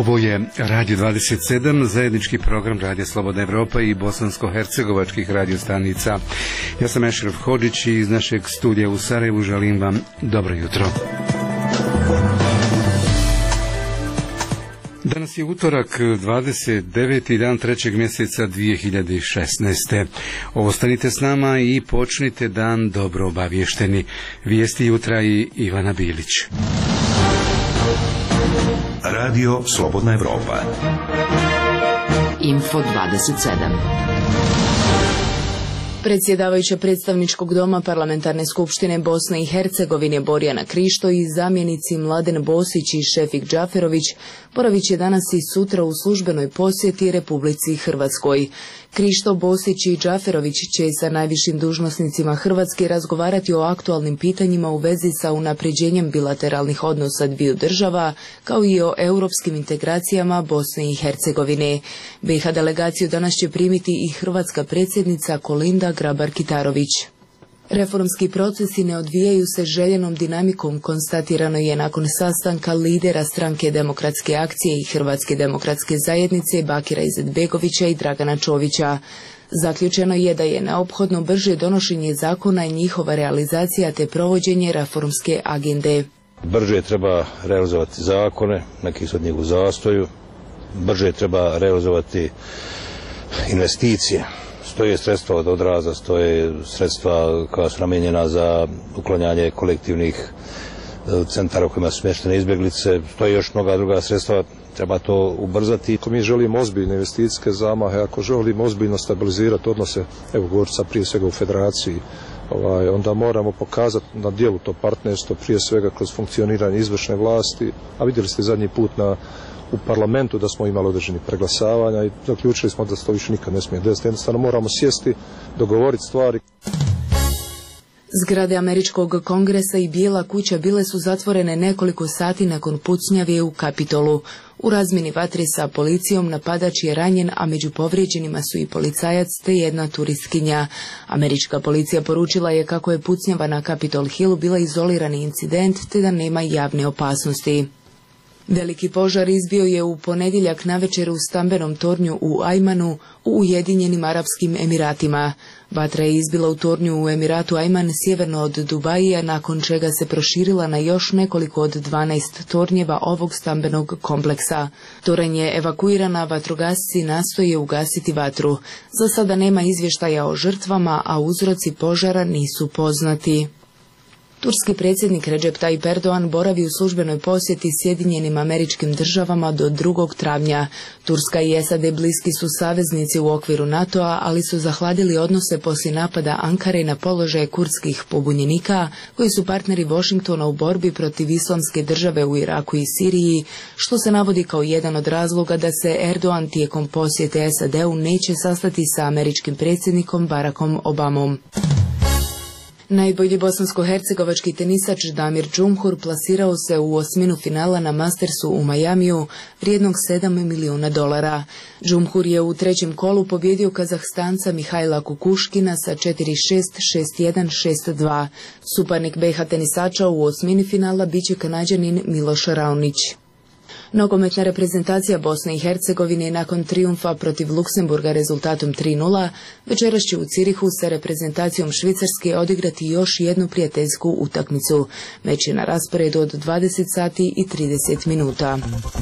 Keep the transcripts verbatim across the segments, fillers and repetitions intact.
Ovo je Radio dvadeset sedam, zajednički program Radija Slobodna Evropa i bosansko-hercegovačkih radiostanica. Ja sam Ešref Hodžić i iz našeg studija u Sarajevu želim vam dobro jutro. Danas je utorak, dvadeset deveti dan trećeg mjeseca dvije hiljade šesnaeste. Ostanite s nama i počnite dan dobro obavješteni. Vijesti jutra i Ivana Bilić. Radio Slobodna Evropa. Info dvadeset sedam. Predsjedavajuća predstavničkog doma Parlamentarne skupštine Bosne i Hercegovine Borjana Krišto i zamjenici Mladen Bosić i Šefik Džaferović boravit će danas i sutra u službenoj posjeti Republici Hrvatskoj. Krišto, Bosić i Džaferović će sa najvišim dužnosnicima Hrvatske razgovarati o aktualnim pitanjima u vezi sa unapređenjem bilateralnih odnosa dviju država, kao i o europskim integracijama Bosne i Hercegovine. B iH delegaciju danas će primiti i hrvatska predsjednica Kolinda Grabar-Kitarović. Reformski procesi ne odvijaju se željenom dinamikom, konstatirano je nakon sastanka lidera Stranke demokratske akcije i Hrvatske demokratske zajednice Bakira Izetbegovića i Dragana Čovića. Zaključeno je da je neophodno brže donošenje zakona i njihova realizacija te provođenje reformske agende. Brže treba realizovati zakone, neki su od njih u zastoju, brže treba realizovati investicije. Stoje sredstva od odraza, stoje sredstva koja su namijenjena za uklanjanje kolektivnih centara u kojima su smještene izbjeglice, stoje još mnoga druga sredstva, treba to ubrzati. Ako mi želimo ozbiljne investicijske zamahe, ako želimo ozbiljno stabilizirati odnose, evo govorim sad prije svega u federaciji, ovaj, onda moramo pokazati na dijelu to partnerstvo, prije svega kroz funkcioniranje izvršne vlasti, a vidjeli ste zadnji put na u parlamentu da smo imali određeni preglasavanja i zaključili smo da se to više nikad ne smije desiti. Jednostavno moramo sjesti, dogovoriti stvari. Zgrade Američkog kongresa i Bijela kuća bile su zatvorene nekoliko sati nakon pucnjave u Kapitolu. U razmjeni vatre sa policijom napadač je ranjen, a među povrijeđenima su i policajac te jedna turistkinja. Američka policija poručila je kako je pucnjava na Capitol Hillu bila izolirani incident te da nema javne opasnosti. Veliki požar izbio je u ponedjeljak navečer u stambenom tornju u Ajmanu u Ujedinjenim Arapskim Emiratima. Vatra je izbila u tornju u Emiratu Ajman sjeverno od Dubaija, nakon čega se proširila na još nekoliko od dvanaest tornjeva ovog stambenog kompleksa. Toranj je evakuirana, vatrogasci nastoje ugasiti vatru. Za sada nema izvještaja o žrtvama, a uzroci požara nisu poznati. Turski predsjednik Recep Tayyip Erdogan boravi u službenoj posjeti Sjedinjenim Američkim Državama do drugog travnja. Turska i S A D bliski su saveznici u okviru NATO-a, ali su zahladili odnose poslije napada Ankare na položaje kurdskih pobunjenika, koji su partneri Washingtona u borbi protiv islamske države u Iraku i Siriji, što se navodi kao jedan od razloga da se Erdogan tijekom posjete S A D-u neće sastati sa američkim predsjednikom Barackom Obamom. Najbolji bosansko-hercegovački tenisač Damir Džumhur plasirao se u osminu finala na Mastersu u Majamiju vrijednog sedam milijuna dolara. Džumhur je u trećem kolu pobjedio Kazahstanca Mihajla Kukuškina sa četiri šest, šest jedan, šest dva. Suparnik B iH tenisača u osmini finala bit će Kanađanin Miloš Raonić. Nogometna reprezentacija Bosne i Hercegovine nakon trijumfa protiv Luksemburga rezultatom tri nula večeras će u Cirihu sa reprezentacijom Švicarske odigrati još jednu prijateljsku utakmicu. Meč je na rasporedu od dvadeset sati i trideset minuta.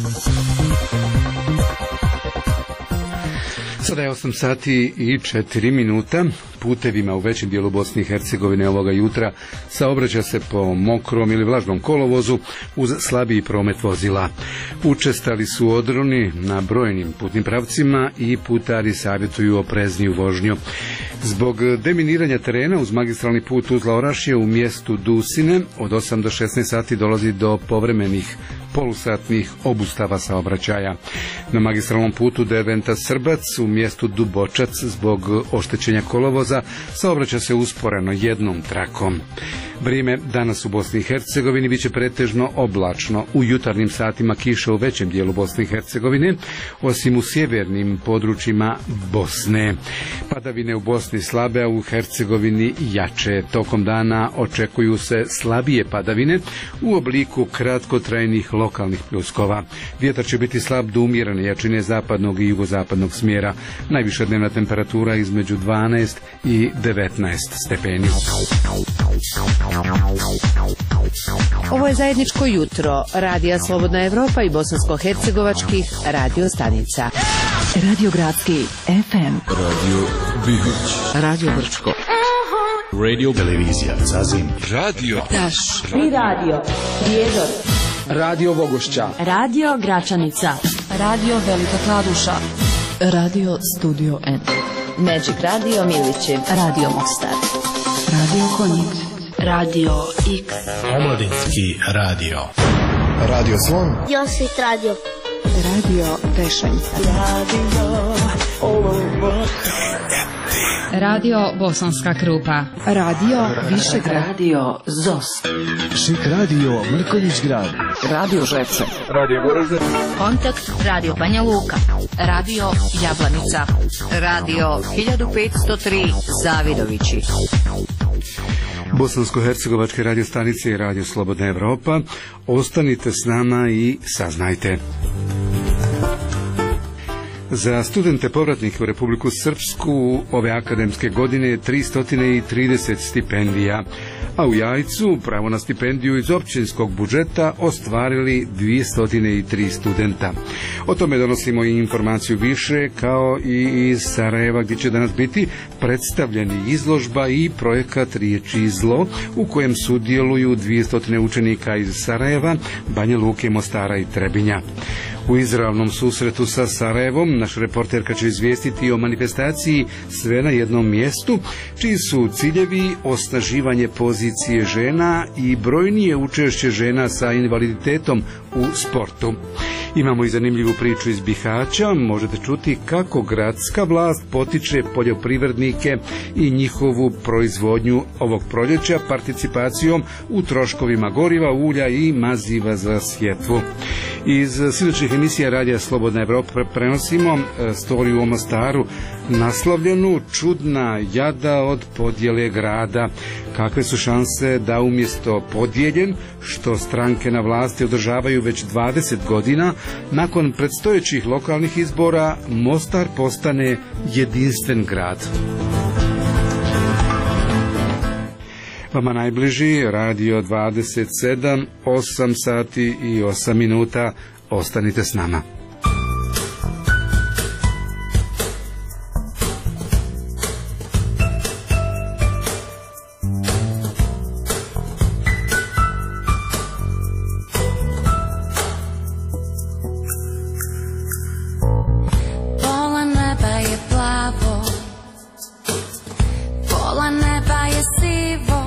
Sada je osam sati i četiri minuta. Putevima u većem dijelu Bosne i Hercegovine ovoga jutra saobraća se po mokrom ili vlažnom kolovozu uz slabiji promet vozila. Učestali su odroni na brojnim putnim pravcima i putari savjetuju oprezniju vožnju. Zbog deminiranja terena uz magistralni put Tuzla-Orašje u mjestu Dusine od osam do šesnaest sati dolazi do povremenih polusatnih obustava saobraćaja. Na magistralnom putu Derventa-Srbac u mjestu Dubočac zbog oštećenja kolovoza kolovoza saobraća se usporeno jednom trakom. Vrijeme danas u Bosni i Hercegovini biće pretežno oblačno. U jutarnjim satima kiša u većem dijelu Bosne i Hercegovine, osim u sjevernim područjima Bosne. Padavine u Bosni slabe, a u Hercegovini jače. Tokom dana očekuju se slabije padavine u obliku kratkotrajnih lokalnih pljuskova. Vjetar će biti slab do umjerene jačine zapadnog i jugozapadnog smjera. Najviša dnevna temperatura između dvanaest i devetnaest stepeni. Ovo je zajedničko jutro Radija Slobodna Evropa i bosansko-hercegovačkih radio stanica. Radio Gradski F M, Radio Bihoć, Radio Brčko, Radio Televizija Zazim, Radio Taš, Tri Radio Prijedor, Radio Vogošća, Radio Gračanica, Radio Velika Kladuša, Radio Studio N, Magic Radio Milići, Radio Mostar, Radio Konjic, Radio X, Omladinski radio, Radio Slon, Josit Radio, Radio Tešanj, Radio Olovo, Radio Bosanska Krupa, Radio Višegrad, Radio Zos, Šik Radio Mrković Grad, Radio Žepče, Radio Goražde, Kontakt Radio Banja Luka, Radio Jablanica, Radio hiljadu petsto tri Zavidovići. Bosansko-hercegovačke radio stanice i Radio Slobodna Evropa. Ostanite s nama i saznajte. Za studente povratnike u Republiku Srpsku ove akademske godine je tristo trideset stipendija, a u Jajcu pravo na stipendiju iz općinskog budžeta ostvarili dvjesto tri studenta. O tome donosimo i informaciju više, kao i iz Sarajeva, gdje će danas biti predstavljeni izložba i projekat Riječi zlo, u kojem sudjeluju dvjesto učenika iz Sarajeva, Banja Luke, Mostara i Trebinja. U izravnom susretu sa Sarajevom naš reporterka će izvijestiti o manifestaciji Sve na jednom mjestu, čiji su ciljevi osnaživanje pozicije žena i brojnije učešće žena sa invaliditetom u sportu. Imamo i zanimljivu priču iz Bihaća, možete čuti kako gradska vlast potiče poljoprivrednike i njihovu proizvodnju ovog proljeća participacijom u troškovima goriva, ulja i maziva za sjetvu. Iz sljedećih emisija Radija Slobodna Evropa prenosimo storiju o Mostaru, naslovljenu Čudna jada od podjele grada. Kakve su šanse da umjesto podijeljen, što stranke na vlasti održavaju već dvadeset godina, nakon predstojećih lokalnih izbora Mostar postane jedinstven grad. Vama najbliži Radio dvadeset sedam, osam sati i osam minuta. Ostanite s nama. pola neba je plavo, pola neba je sivo,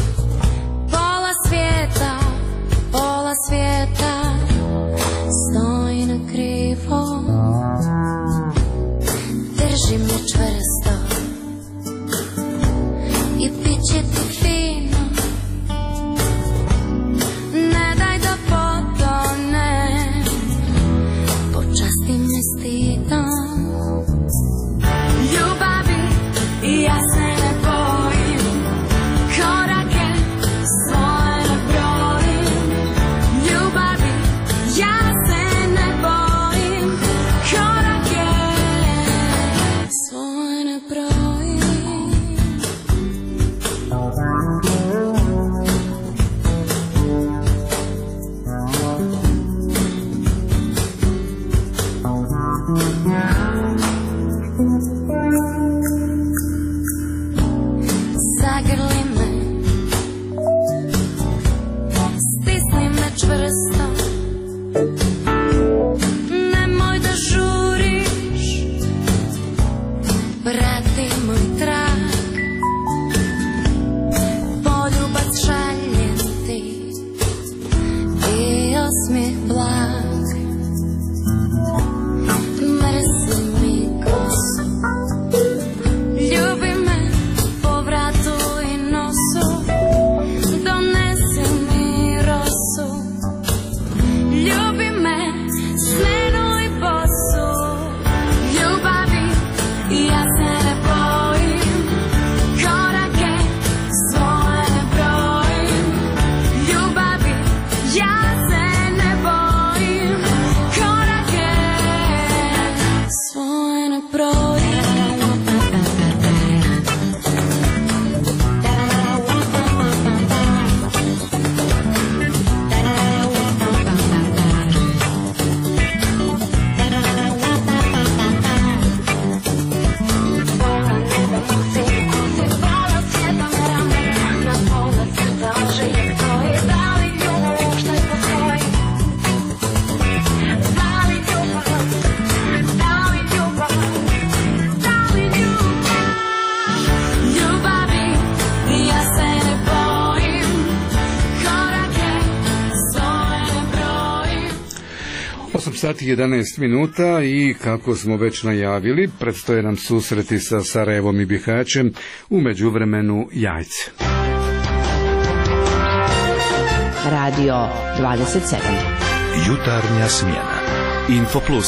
pola svijeta, pola svijeta, snom. sati i jedanaest minuta i kako smo već najavili, predstoje nam susreti sa Sarajevom i Bihaćem, u međuvremenu Jajce. Radio dvadeset sedam. Jutarnja smjena. Info Plus.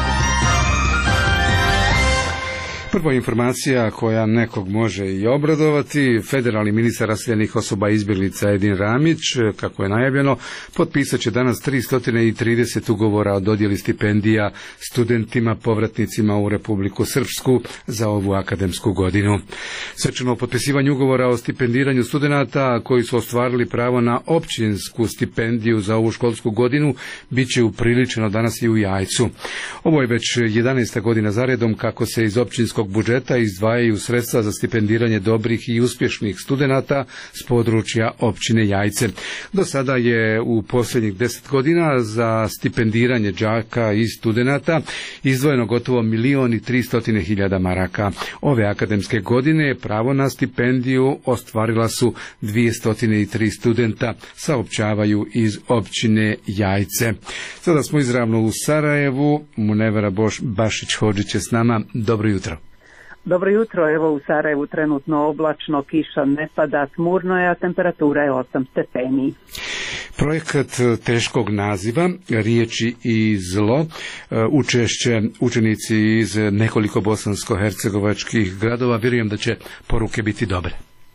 Prva informacija koja nekog može i obradovati, federalni ministar raseljenih osoba i izbjeglica Edin Ramić, kako je najavljeno, potpisat će danas tristo trideset ugovora o dodjeli stipendija studentima povratnicima u Republiku Srpsku za ovu akademsku godinu. Svečano potpisivanje ugovora o stipendiranju studenata koji su ostvarili pravo na općinsku stipendiju za ovu školsku godinu bit će upriličeno danas i u Jajcu. Ovo je već jedanaesta godina zaredom kako se iz općinskog budžeta izdvajaju sredstva za stipendiranje dobrih i uspješnih studenata s područja općine Jajce. Do sada je u posljednjih deset godina za stipendiranje đaka i studenata izdvojeno gotovo milijon i tristotine hiljada maraka. Ove akademske godine pravo na stipendiju ostvarila su dvjesto tri studenta, saopćavaju iz općine Jajce. Sada smo izravno u Sarajevu. Munevera Bašić-Hodžić je s nama. Dobro jutro. Dobro jutro, evo u Sarajevu trenutno oblačno, kiša ne pada, smurno je, a temperatura je osam stepeni. Projekat teškog naziva, riječi i zlo, učešće učenici iz nekoliko bosansko-hercegovačkih gradova, vjerujem da će poruke biti dobre.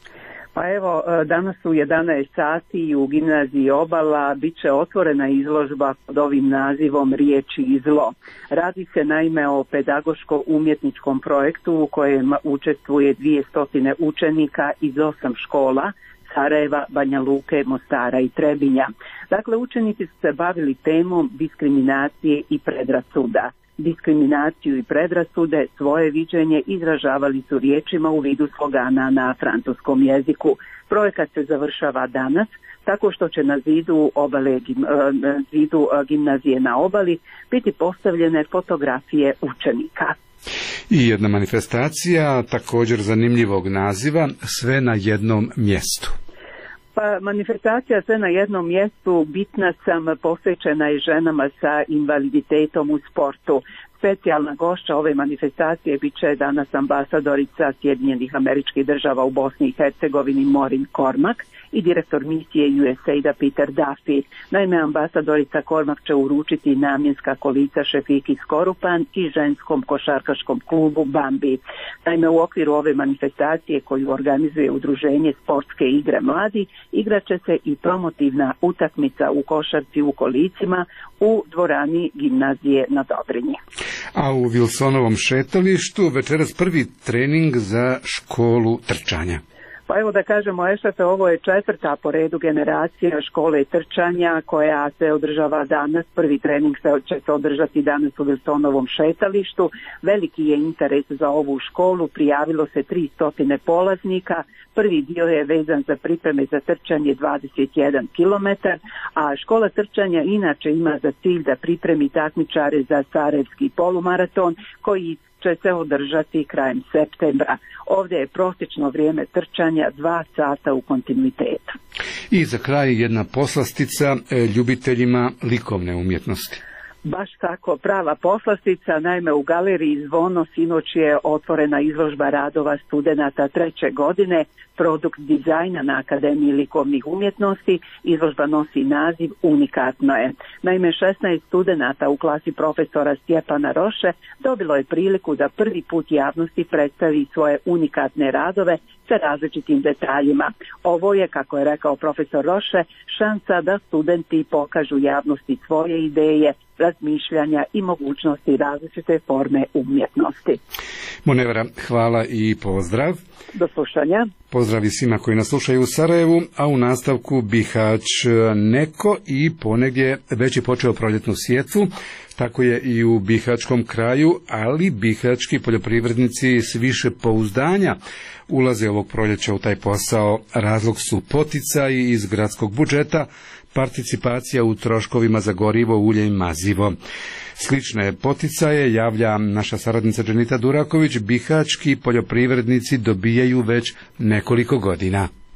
Pa evo, danas u jedanaest sati u gimnaziji Obala bit će otvorena izložba pod ovim nazivom Riječi i zlo. Radi se naime o pedagoško-umjetničkom projektu u kojem učestvuje dvjesto učenika iz osam škola Sarajeva, Banja Luke, Mostara i Trebinja. Dakle, učenici su se bavili temom diskriminacije i predrasuda. Diskriminaciju i predrasude, svoje viđenje izražavali su riječima u vidu slogana na francuskom jeziku. Projekat se završava danas tako što će na zidu, obale, zidu gimnazije na Obali biti postavljene fotografije učenika. I jedna manifestacija također zanimljivog naziva, sve na jednom mjestu. Pa manifestacija sve na jednom mjestu, bitna sam, posvećena je ženama sa invaliditetom u sportu. Specijalna gošća ove manifestacije bit će danas ambasadorica Sjedinjenih Američkih Država u Bosni i Hercegovini Maureen Cormack i direktor misije U S A I D-a Peter Duffy. Naime, ambasadorica Cormack će uručiti namjenska kolica Šefiki Skorupan i ženskom košarkaškom klubu Bambi. Naime, u okviru ove manifestacije koju organizuje udruženje Sportske igre mladi, igraće se i promotivna utakmica u košarci u kolicima u dvorani gimnazije na Dobrinji. A u Wilsonovom šetalištu večeras prvi trening za školu trčanja. Pa evo da kažemo, Ešafe, ovo je četvrta po redu generacija škole trčanja koja se održava danas. Prvi trening se će se održati danas u Wilsonovom šetalištu. Veliki je interes za ovu školu, prijavilo se tristo polaznika. Prvi dio je vezan za pripreme za trčanje dvadeset jedan kilometar, a škola trčanja inače ima za cilj da pripremi takmičare za sarajevski polumaraton koji će se održati krajem septembra. Ovdje je prosječno vrijeme trčanja dva sata u kontinuitetu. I za kraj jedna poslastica ljubiteljima likovne umjetnosti. Baš tako, prava poslastica. Naime, u galeriji Zvono sinoć je otvorena izložba radova studenata treće godine, produkt dizajna na Akademiji likovnih umjetnosti. Izložba nosi naziv Unikatno je. Naime, šesnaest studenata u klasi profesora Stjepana Roše dobilo je priliku da prvi put javnosti predstavi svoje unikatne radove sa različitim detaljima. Ovo je, kako je rekao profesor Roše, šansa da studenti pokažu javnosti svoje ideje, razmišljanja i mogućnosti različite forme umjetnosti. Munevera, hvala i pozdrav. Do slušanja. Pozdrav i svima koji nas slušaju u Sarajevu, a u nastavku Bihać. Neko i ponegdje već je počeo proljetnu sjetvu, tako je i u bihaćkom kraju, ali bihaćki poljoprivrednici s više pouzdanja ulaze ovog proljeća u taj posao. Razlog su poticaji iz gradskog budžeta, participacija u troškovima za gorivo, ulje i mazivo. Slične poticaje, javlja naša saradnica Dženita Duraković, bihaćki poljoprivrednici dobijaju već nekoliko godina.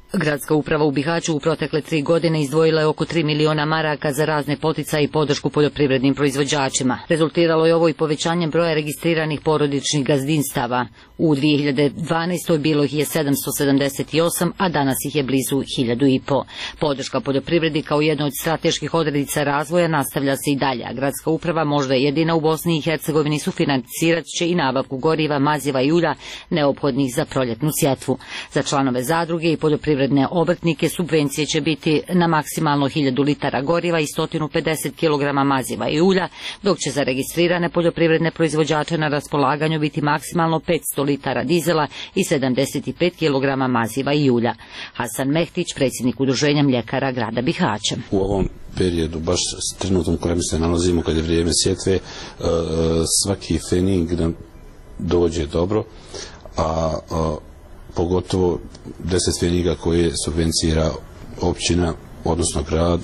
Gradska uprava u Bihaću u protekle tri godine izdvojila je oko tri miliona maraka za razne poticaje i podršku poljoprivrednim proizvođačima. Rezultiralo je ovo i povećanjem broja registriranih porodičnih gazdinstava. U dvije hiljade dvanaestoj bilo ih je sedamsto sedamdeset osam, a danas ih je blizu hiljadu i po. Podrška poljoprivredi kao jedna od strateških odrednica razvoja nastavlja se i dalje, a gradska uprava, možda jedina u Bosni i Hercegovini, sufinancirat će i nabavku goriva, maziva i ulja neophodnih za proljetnu sjetvu. Za članove zadruge i poljoprivredne obrtnike subvencije će biti na maksimalno hiljadu litara goriva i sto pedeset kilograma maziva i ulja, dok će za registrirane poljoprivredne proizvođače na raspolaganju biti maksimalno petsto litara dizela i sedamdeset pet kilograma maziva i ulja. Hasan Mehtić, predsjednik udruženja mljekara grada Bihaća. U ovom periodu, baš trenutno u kojem se nalazimo, kad je vrijeme sjetve, svaki fening nam dođe dobro, a pogotovo deset feninga koje subvencija općina, odnosno grad,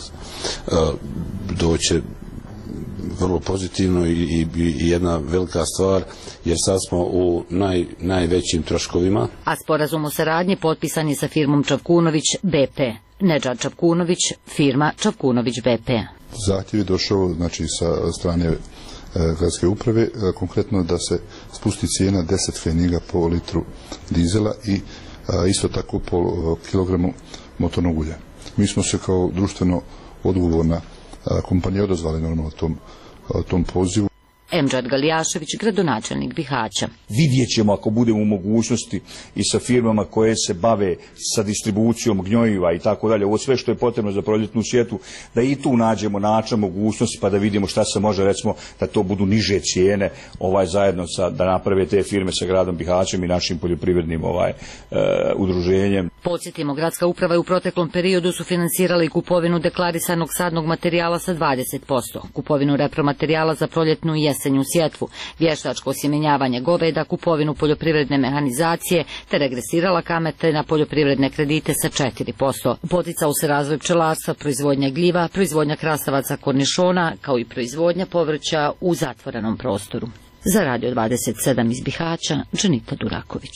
doće vrlo pozitivno i, i, i jedna velika stvar, jer sad smo u naj, najvećim troškovima. A sporazum o saradnji potpisan je sa firmom Čavkunović B P. Nedžad Čavkunović, firma Čavkunović B P. Zahtjev je došao, znači, sa strane e, gradske uprave, e, konkretno da se spusti cijena deset feninga po litru dizela i a, isto tako po a, kilogramu motornog ulja. Mi smo se kao društveno odgovorna a, kompanija odazvali normalno tom, a, tom pozivu. Emdžad Galijašević, gradonačelnik Bihaća. Vidjet ćemo, ako budemo u mogućnosti, i sa firmama koje se bave sa distribucijom gnjojiva i tako dalje, ovo sve što je potrebno za proljetnu sjetvu, da i tu nađemo način, mogućnosti, pa da vidimo šta se može, recimo, da to budu niže cijene, ovaj zajedno sa, da naprave te firme sa gradom Bihaćem i našim poljoprivrednim ovaj e, udruženjem. Podsjetimo, gradska uprava je u proteklom periodu sufinansirala i kupovinu deklarisanog sadnog materijala sa dvadeset posto, kupovinu repromaterijala za proljetnu i jesenju sjetvu, vještačko osjemenjavanje goveda, kupovinu poljoprivredne mehanizacije, te regresirala kamate na poljoprivredne kredite sa četiri posto. Poticao se razvoj pčelarstva, proizvodnja gljiva, proizvodnja krastavaca kornišona, kao i proizvodnja povrća u zatvorenom prostoru. Za Radio dvadeset sedam iz Bihaća, Dženita Duraković.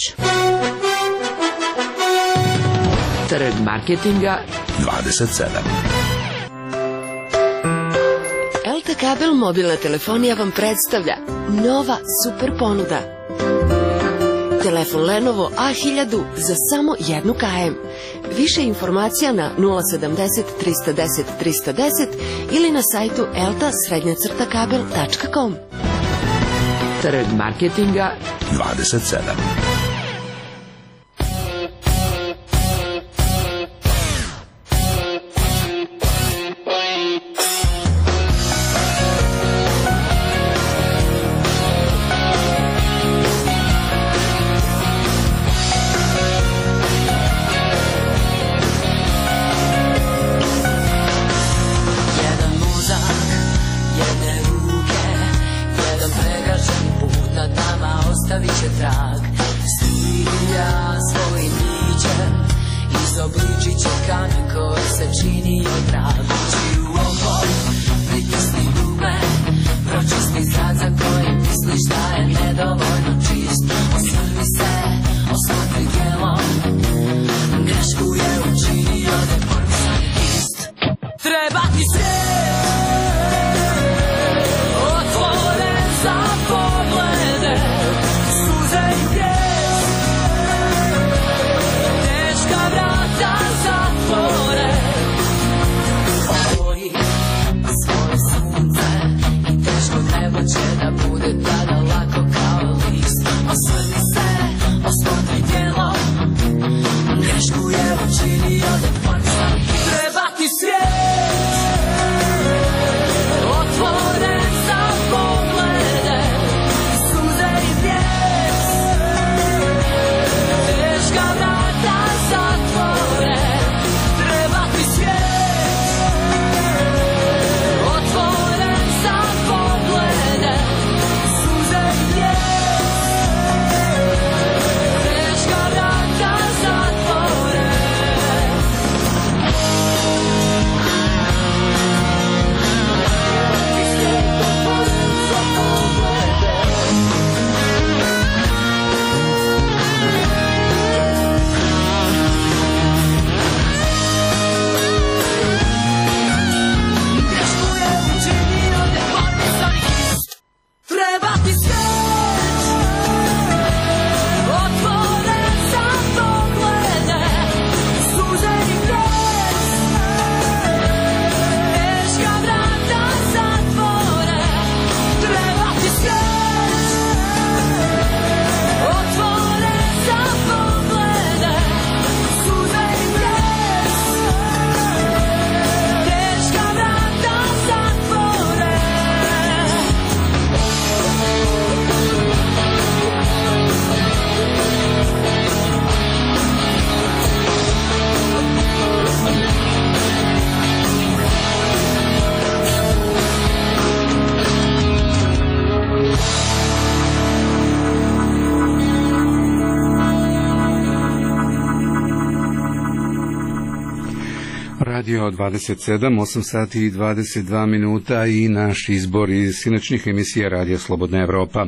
Trg marketinga dvadeset sedam. el te Kabel mobilna telefonija vam predstavlja nova super ponuda. Telefon Lenovo A hiljadu za samo jednu km. Više informacija na nula sedamdeset trista deset trista deset ili na sajtu elta srednja crta kabel tačka com. Trg marketinga dvadeset sedam. Svoje sunce i teško nebo će da bude. Radio dvadeset sedam, osam sati i dvadeset dva minuta i naš izbor iz sinoćnih emisija Radio Slobodna Evropa.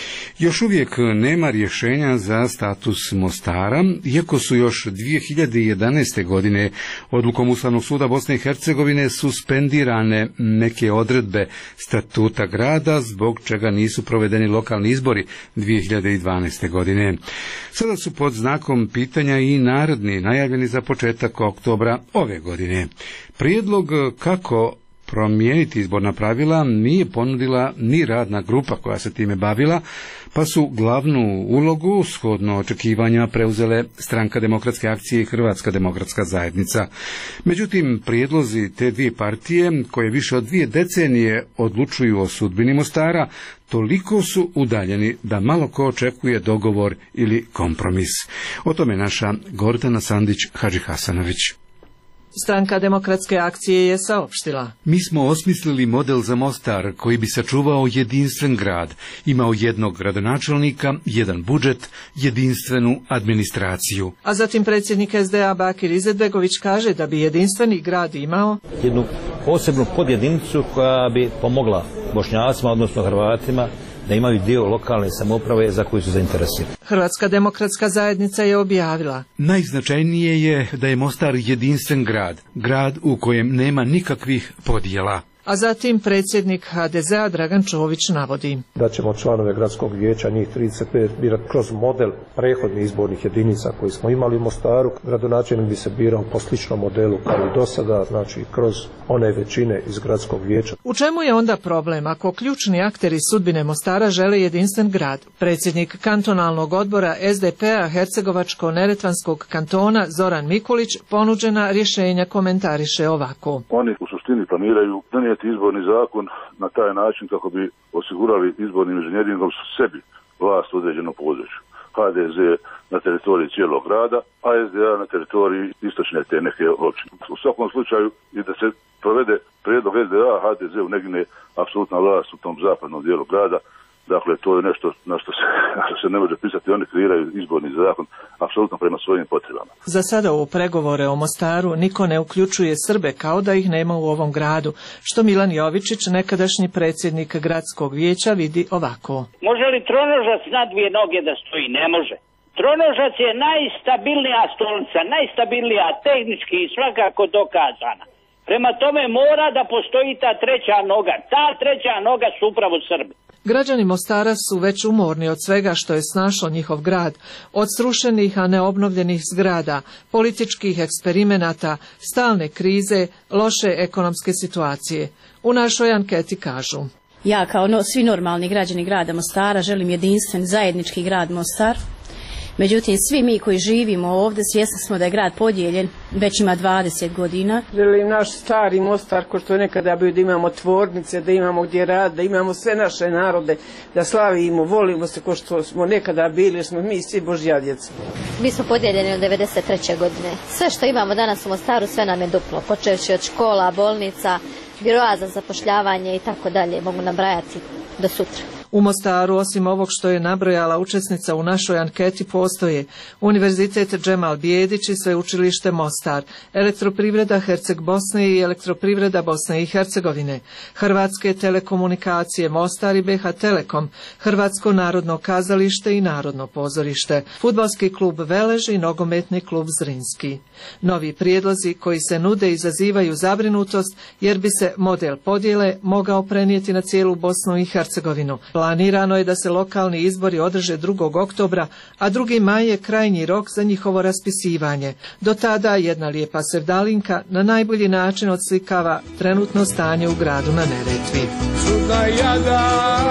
Još uvijek nema rješenja za status Mostara, iako su još dvije hiljade jedanaeste. godine odlukom Ustavnog suda Bosne i Hercegovine suspendirane neke odredbe statuta grada, zbog čega nisu provedeni lokalni izbori dvije hiljade dvanaeste. godine. Sada su pod znakom pitanja i narodni, najavljeni za početak oktobra ove godine. Prijedlog kako promijeniti izborna pravila nije ponudila ni radna grupa koja se time bavila, pa su glavnu ulogu shodno očekivanja preuzele Stranka demokratske akcije i Hrvatska demokratska zajednica. Međutim, prijedlozi te dvije partije, koje više od dvije decenije odlučuju o sudbini Mostara, toliko su udaljeni da malo ko očekuje dogovor ili kompromis. O tome naša Gordana Sandić-Hadžihasanović. Stranka demokratske akcije je saopštila: Mi smo osmislili model za Mostar koji bi sačuvao jedinstven grad, imao jednog gradonačelnika, jedan budžet, jedinstvenu administraciju. A zatim predsjednik es de a Bakir Izetbegović kaže da bi jedinstveni grad imao jednu posebnu podjedinicu koja bi pomogla Bošnjacima, odnosno Hrvatima, da imaju dio lokalne samouprave za koju su zainteresirani. Hrvatska demokratska zajednica je objavila: Najznačajnije je da je Mostar jedinstven grad, grad u kojem nema nikakvih podjela. A zatim predsjednik ha de ze a Dragan Čović navodi da ćemo članove gradskog vijeća, njih trideset pet, birati kroz model prethodnih izbornih jedinica koji smo imali u Mostaru. Gradonačelnik bi se birao po sličnom modelu kao i do sada, znači kroz one većine iz gradskog vijeća. U čemu je onda problem ako ključni akteri sudbine Mostara žele jedinstven grad? Predsjednik kantonalnog odbora es de pe a Hercegovačko-Neretvanskog kantona Zoran Mikulić ponuđena rješenja komentariše ovako: Oni u suštini planiraju donijeti izborni zakon na taj način kako bi osigurali izbornim inženjeringom sebi vlast u određenom području. ha de ze na teritoriji cijelog grada, a es de a na teritoriji istočne te neke općine. U svakom slučaju i da se provede prijedlog es de a, ha de ze unegne apsolutna vlast u tom zapadnom dijelu grada. Dakle, to je nešto na što se, na što se ne može pisati. Oni kreiraju izborni zakon apsolutno prema svojim potrebama. Za sada u pregovore o Mostaru niko ne uključuje Srbe, kao da ih nema u ovom gradu, što Milan Jovičić, nekadašnji predsjednik gradskog vijeća, vidi ovako: Može li tronožac na dvije noge da stoji? Ne može. Tronožac je najstabilnija stolica, najstabilnija tehnički i svakako dokazana. Prema tome mora da postoji ta treća noga. Ta treća noga su upravo Srbi. Građani Mostara su već umorni od svega što je snašlo njihov grad, od srušenih a neobnovljenih zgrada, političkih eksperimenata, stalne krize, loše ekonomske situacije. U našoj anketi kažu: Ja kao no, svi normalni građani grada Mostara želim jedinstven zajednički grad Mostar. Međutim, svi mi koji živimo ovdje svjesni smo da je grad podijeljen, već ima dvadeset godina. Želim naš stari Mostar, ko što je nekada bio, da imamo tvornice, da imamo gdje rad, da imamo sve naše narode, da slavimo, volimo se ko što smo nekada bili, smo mi svi Božja djeca. Mi smo podijeljeni od devedeset treće godine. Sve što imamo danas u Mostaru, sve nam je duplo, počevši od škola, bolnica, biroa za zapošljavanje i tako dalje, mogu nabrajati do sutra. U Mostaru, osim ovog što je nabrojala učesnica u našoj anketi, postoje Univerzitet Džemal Bijedić i Sveučilište Mostar, Elektroprivreda Herceg Bosne i Elektroprivreda Bosne i Hercegovine, Hrvatske telekomunikacije Mostar i be ha Telekom, Hrvatsko narodno kazalište i Narodno pozorište, Fudbalski klub Velež i Nogometni klub Zrinski. Novi prijedlozi koji se nude izazivaju zabrinutost jer bi se model podjele mogao prenijeti na cijelu Bosnu i Hercegovinu. Planirano je da se lokalni izbori održe drugog oktobra, a drugi maj je krajnji rok za njihovo raspisivanje. Do tada jedna lijepa sevdalinka na najbolji način odslikava trenutno stanje u gradu na Neretvi. Čudna jada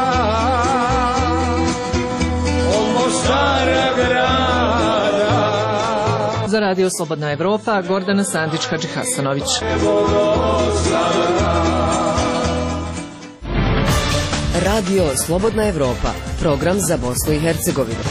od Mostara grada. Za Radio Slobodna Evropa, Gordana Sandić-Hadžihasanović. Radio Slobodna Evropa, program za Bosnu i Hercegovinu.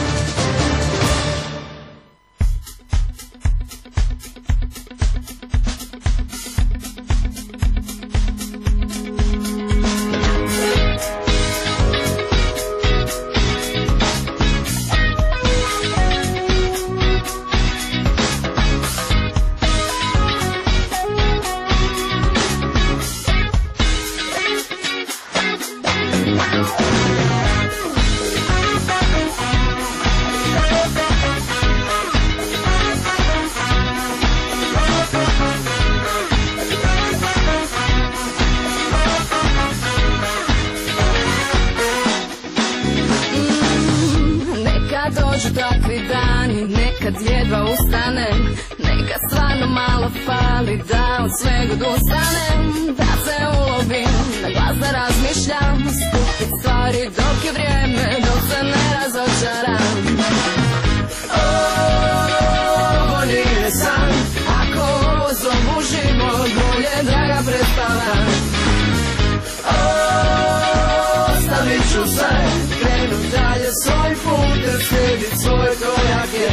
dođu takvi dani, nekad jedva ustanem, nekad stvarno malo fali da od svega odustanem, da se ulovim, na glas da razmišljam, skupit stvari dok je vrijeme, dok se ne razočaram. Ovo nije san, ako ovo zovu život, bolje da ga prespavam. Ostavit ću se, krenut dalje svoj put, jer slijedit svoje korake.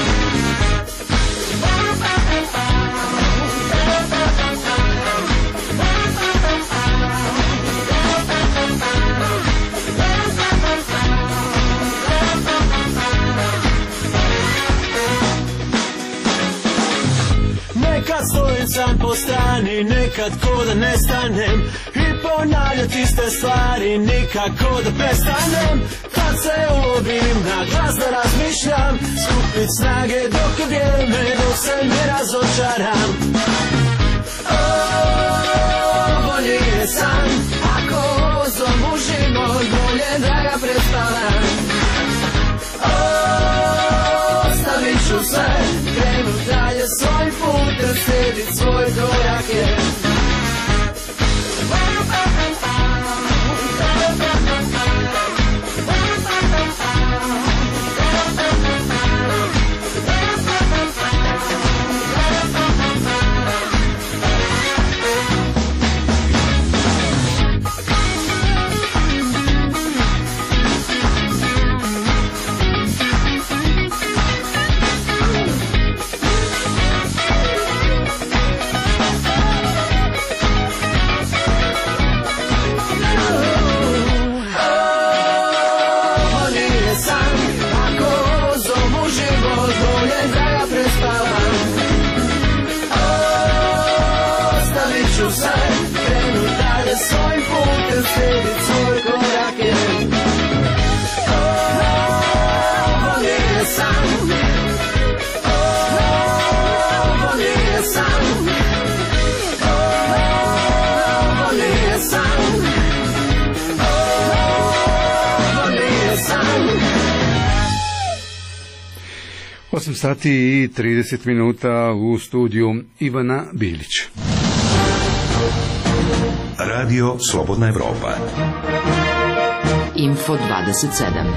Nekad stojim sam po strani, nekad ko da nestanem i ponavljat iste stvari, nikako da prestanem. Kad se ulovim, na glas da razmišljam, skupit snage dok je vrijeme, dok se ne razočaram. Ovo nije san, ako ovo zovu život, bolje da ga prespavam. Ostavit ću se, krenut dalje svoj put, jer slijedit svoje korake. osam sati i trideset minuta u studiju Ivana Bilić. Radio Slobodna Evropa. Info dvadeset sedam.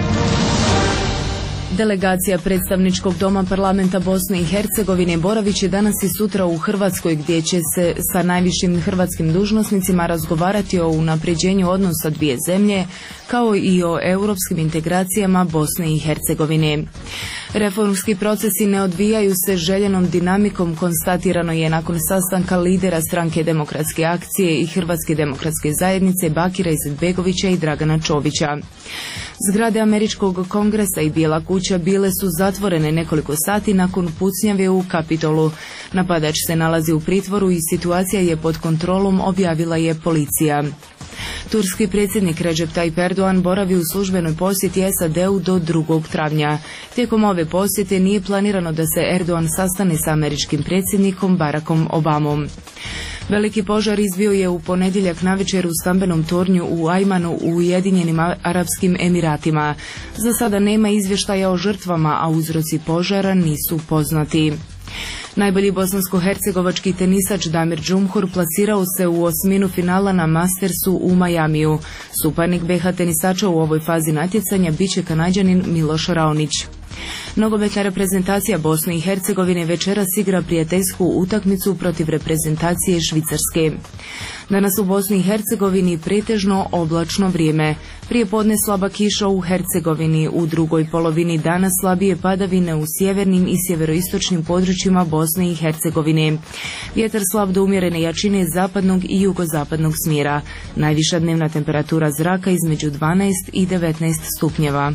Delegacija predstavničkog doma parlamenta Bosne i Hercegovine boravit će danas i sutra u Hrvatskoj, gdje će se sa najvišim hrvatskim dužnosnicima razgovarati o unapređenju odnosa dvije zemlje, kao i o europskim integracijama Bosne i Hercegovine. Reformski procesi ne odvijaju se željenom dinamikom, konstatirano je nakon sastanka lidera Stranke demokratske akcije i Hrvatske demokratske zajednice Bakira Izetbegovića i Dragana Čovića. Zgrade Američkog kongresa i Bijela kuća bile su zatvorene nekoliko sati nakon pucnjave u Kapitolu. Napadač se nalazi u pritvoru i situacija je pod kontrolom, objavila je policija. Turski predsjednik Recep Tayyip Erdogan boravi u službenoj posjeti S A D-u do drugog travnja. Tijekom ove posjete nije planirano da se Erdogan sastane sa američkim predsjednikom Barackom Obamom. Veliki požar izbio je u ponedjeljak navečer u stambenom tornju u Ajmanu u Ujedinjenim Arapskim Emiratima. Za sada nema izvještaja o žrtvama, a uzroci požara nisu poznati. Najbolji bosansko-hercegovački tenisač Damir Džumhur plasirao se u osminu finala na Mastersu u Majamiju. Suparnik B H tenisača u ovoj fazi natjecanja bit će Kanađanin Miloš Raonić. Nogometna reprezentacija Bosne i Hercegovine večeras igra prijateljsku utakmicu protiv reprezentacije Švicarske. Danas u Bosni i Hercegovini pretežno oblačno vrijeme. Prije podne slaba kiša u Hercegovini, u drugoj polovini dana slabije padavine u sjevernim i sjeveroistočnim područjima Bosne i Hercegovine. Vjetar slab do umjerene jačine zapadnog i jugozapadnog smjera. Najviša dnevna temperatura zraka između dvanaest i devetnaest stupnjeva.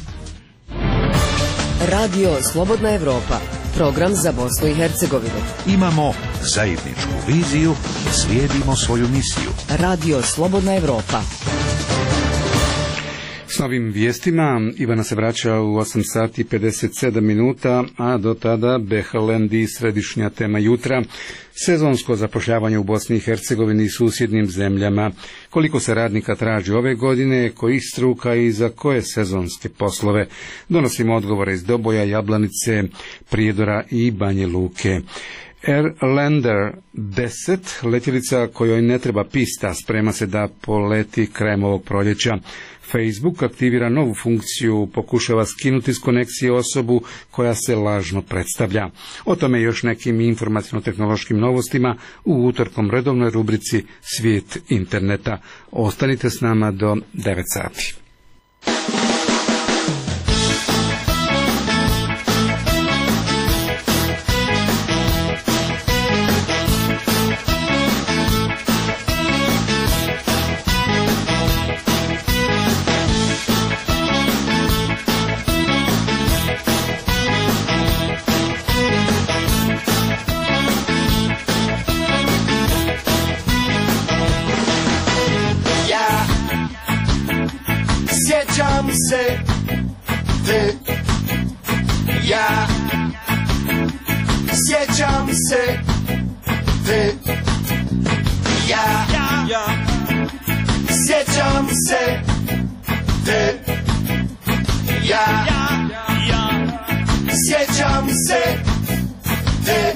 Radio Slobodna Evropa, program za Bosnu i Hercegovinu. Imamo zajedničku viziju i slijedimo svoju misiju. Radio Slobodna Evropa. S novim vijestima Ivana se vraća u osam sati pedeset sedam minuta, a do tada Behalend i središnja tema jutra, sezonsko zapošljavanje u Bosni i Hercegovini i susjednim zemljama. Koliko se radnika traži ove godine, kojih struka i za koje sezonske poslove? Donosimo odgovore iz Doboja, Jablanice, Prijedora i Banje Luke. Airlander deset, letjelica kojoj ne treba pista, sprema se da poleti krajem ovog proljeća. Facebook aktivira novu funkciju, pokušava skinuti s konekcije osobu koja se lažno predstavlja. O tome i još nekim informacijno-tehnološkim novostima u utorkom redovnoj rubrici Svijet interneta. Ostanite s nama do devet sati. Sjećam se te, ja sjećam se te, ja, ja sjećam se te, ja, ja sjećam se te.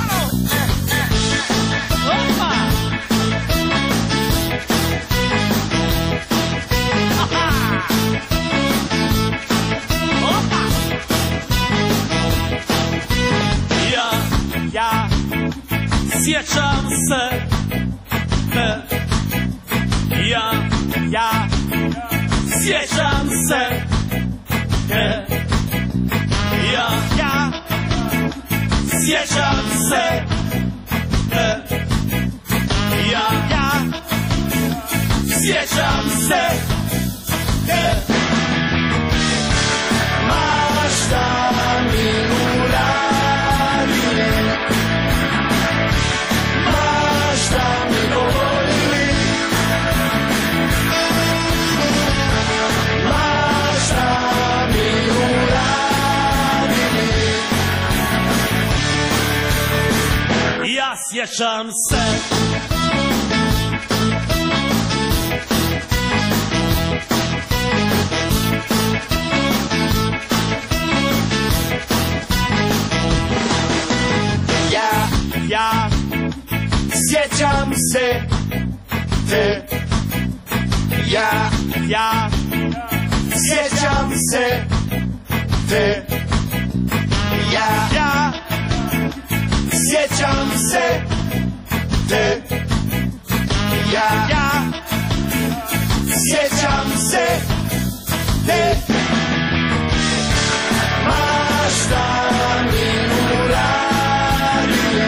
Ja sjećam se te, ja, ja sjećam se te, ja, ja sjećam se te, ja, ja sjećam se te. Ma šta mi uradili, ma šta mi govorili, ma šta mi uradili. Ja sjećam se. Ja sjećam se te, ja, ja sjećam se te, ja, ja sjećam se te, ja, ja sjećam se te. Ma šta mi uradili,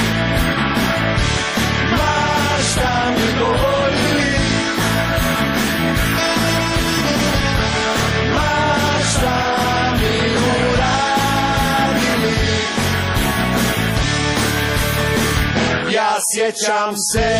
ma šta mi govorili, ma šta mi uradili. Ja sjećam se.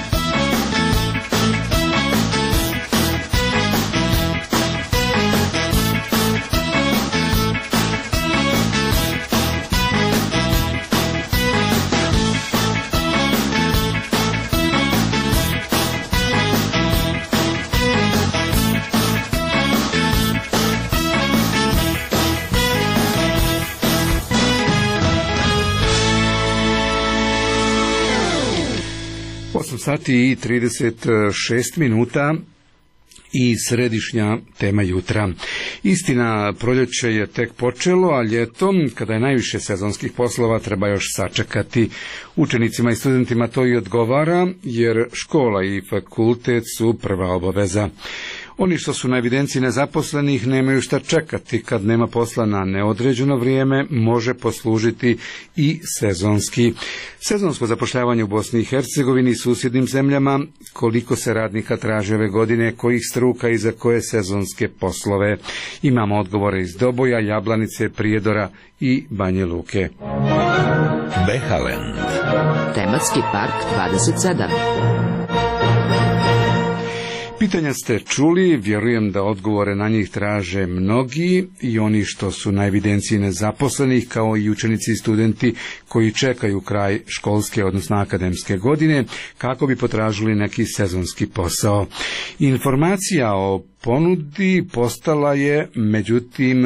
osam sati i trideset šest minuta i središnja tema jutra. Istina, proljeće je tek počelo, a ljetom, kada je najviše sezonskih poslova, treba još sačekati. Učenicima i studentima to i odgovara, jer škola i fakultet su prva obaveza. Oni što su na evidenciji nezaposlenih nemaju šta čekati. Kad nema posla na neodređeno vrijeme, može poslužiti i sezonski. Sezonsko zapošljavanje u Bosni i Hercegovini i susjednim zemljama, koliko se radnika traži ove godine, kojih struka i za koje sezonske poslove. Imamo odgovore iz Doboja, Jablanice, Prijedora i Banje Luke. Behalend. Tematski park dvadeset sedam. Pitanja ste čuli, vjerujem da odgovore na njih traže mnogi, i oni što su na evidenciji nezaposlenih, kao i učenici i studenti koji čekaju kraj školske, odnosno akademske godine, kako bi potražili neki sezonski posao. Informacija o ponudi postala je, međutim,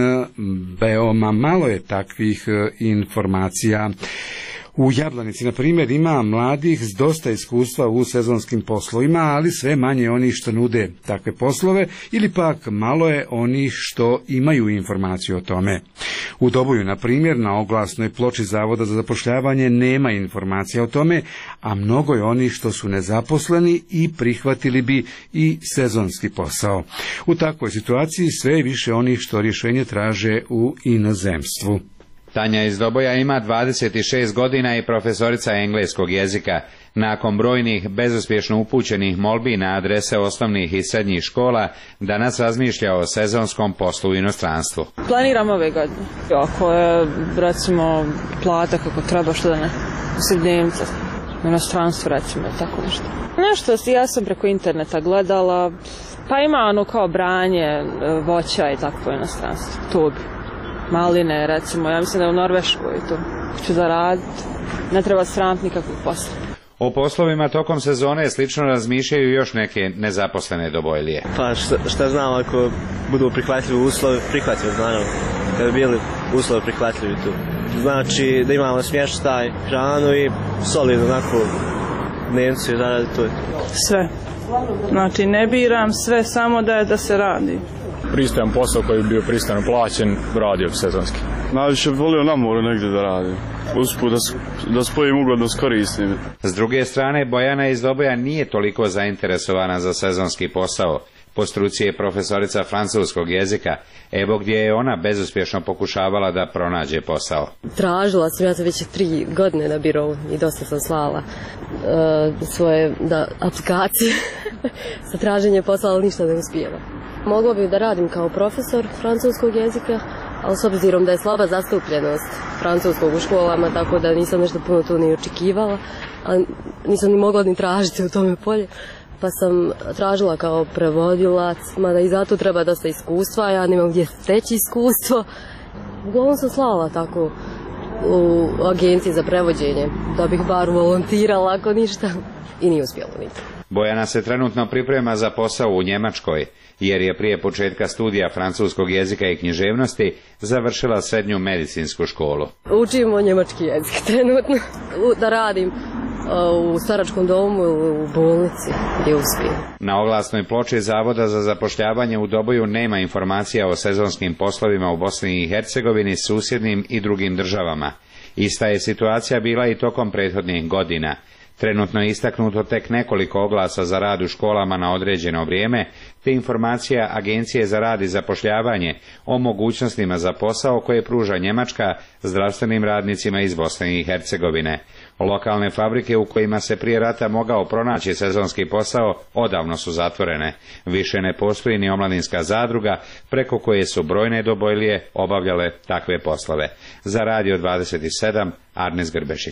veoma malo je takvih informacija. U Jablanici, na primjer, ima mladih s dosta iskustva u sezonskim poslovima, ali sve manje onih što nude takve poslove, ili pak malo je onih što imaju informaciju o tome. U Doboju, na primjer, na oglasnoj ploči Zavoda za zapošljavanje nema informacija o tome, a mnogo je onih što su nezaposleni i prihvatili bi i sezonski posao. U takvoj situaciji sve je više onih što rješenje traže u inozemstvu. Tanja iz Doboja ima dvadeset šest godina i profesorica engleskog jezika. Nakon brojnih bezuspješno upućenih molbi na adrese osnovnih i srednjih škola, danas razmišlja o sezonskom poslu u inostranstvu. Planiram ove godine. Ako je, recimo, plata kako treba, što da ne, srednjemca, u inostranstvu, recimo, tako nešto. Nešto, ja sam preko interneta gledala, pa ima ono kao branje voća i tako u inostranstvu, to bi. Maline, recimo, ja mislim da je u Norveškoj to. Hoću zaraditi, ne treba sramiti nikakvih posla. O poslovima tokom sezone slično razmišljaju još neke nezaposlene Dobojlije. Pa šta, šta znam, ako budu prihvatljivi uslovi, prihvatljivi, naravno, kada bi bili uslovi prihvatljivi tu. Znači da imamo smještaj, hranu i solidno onako dnevnicu i zaradi to. Sve. Znači ne biram sve, samo da je da se radi. Pristojan posao koji bi bio pristojno plaćen, radio bi sezonski. Najviše bi volio na moru negdje da radim. Usput da, da spojim ugodno s korisnim. S druge strane, Bojana iz Doboja nije toliko zainteresovana za sezonski posao. Po struci je profesorica francuskog jezika, evo gdje je ona bezuspješno pokušavala da pronađe posao. Tražila sam, ja sam već tri godine na birovu i dosta sam slala uh, svoje da, aplikacije za traženje posla, ali ništa ne uspijeva. Mogla bih da radim kao profesor francuskog jezika, ali s obzirom da je slaba zastupljenost francuskog u školama, tako da nisam nešto puno tu ni očekivala, a nisam ni mogla ni tražiti u tome polje. Pa sam tražila kao prevodilac, mada i zato treba dosta iskustva, ja nemam gdje steći iskustvo. Uglavnom sam slala tako u agenciji za prevođenje, da bih bar volontirala ako ništa, i nije uspjelo nikad. Bojana se trenutno priprema za posao u Njemačkoj, jer je prije početka studija francuskog jezika i književnosti završila srednju medicinsku školu. Učimo njemački jezik trenutno, da radim u staračkom domu ili u bolnici gdje uspijem. Na oglasnoj ploči Zavoda za zapošljavanje u Doboju nema informacija o sezonskim poslovima u Bosni i Hercegovini, susjednim i drugim državama. Ista je situacija bila i tokom prethodnih godina. Trenutno je istaknuto tek nekoliko oglasa za rad u školama na određeno vrijeme, te informacija Agencije za rad i zapošljavanje o mogućnostima za posao koje pruža Njemačka zdravstvenim radnicima iz Bosne i Hercegovine. Lokalne fabrike u kojima se prije rata mogao pronaći sezonski posao odavno su zatvorene. Više ne postoji ni omladinska zadruga preko koje su brojne Dobojlije obavljale takve poslove. Za Radio dvadeset sedam, Arnes Grbešić.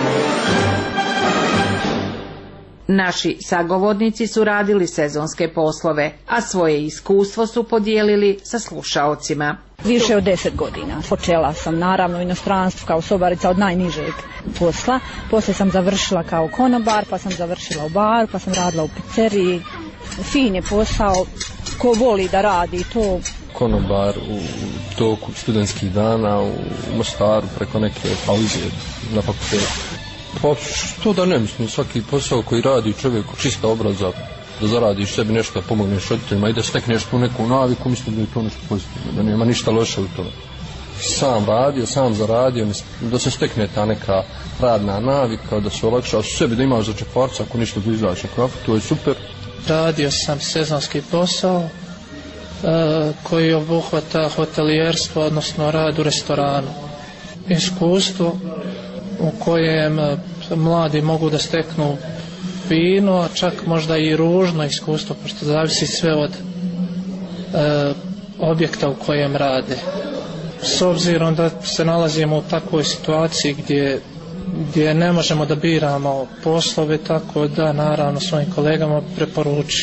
Naši sagovornici su radili sezonske poslove, a svoje iskustvo su podijelili sa slušaocima. Više od deset godina. Počela sam naravno u inostranstvu kao sobarica od najnižeg posla. Poslije sam završila kao konobar, pa sam završila u baru, pa sam radila u pizzeriji. Fin je posao, ko voli da radi to. Konobar u toku studentskih dana u Mostaru preko neke pauze na fakultetu. Pa što da ne mislim, svaki posao koji radi čovjeku čista obraza, da zaradiš sebi nešto, da pomogneš roditeljima i da stekneš tu neku naviku, mislim da je to nešto pozitivno, da nema ništa loše u tome. Sam radio, sam zaradio, da se stekne ta neka radna navika, da se olakša sebi, da imaš za čefarca, ako ništa da izađeš na kafu, to je super. Radio sam sezonski posao e, koji obuhvata hotelijerstvo, odnosno rad u restoranu. Iskustvo u kojem mladi mogu da steknu fino, a čak možda i ružno iskustvo, pošto zavisi sve od e, objekta u kojem rade. S obzirom da se nalazimo u takvoj situaciji gdje, gdje ne možemo da biramo poslove, tako da naravno svojim kolegama preporuči